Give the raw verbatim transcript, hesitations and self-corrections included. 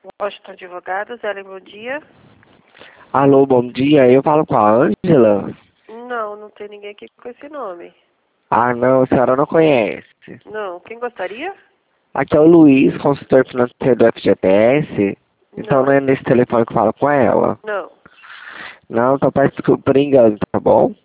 Washington Advogados, Ellen, bom dia. Alô, bom dia. Eu falo com a Ângela? Não, não tem ninguém aqui com esse nome. Ah, não, a senhora não conhece. Não, quem gostaria? Aqui é o Luiz, consultor financeiro do F G T S. Então Não, não é nesse telefone que eu falo com ela. não. Não, então peço desculpa por engano, tá bom?